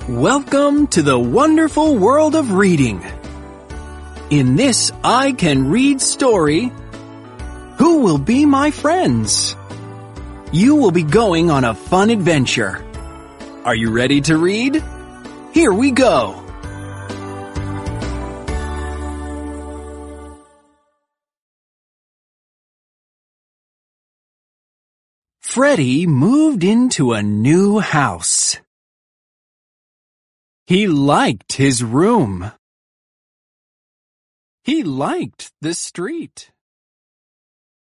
Welcome to the wonderful world of reading. In this I Can Read story, who will be my friends? You will be going on a fun adventure. Are you ready to read? Here we go. Freddie moved into a new house. He liked his room. He liked the street.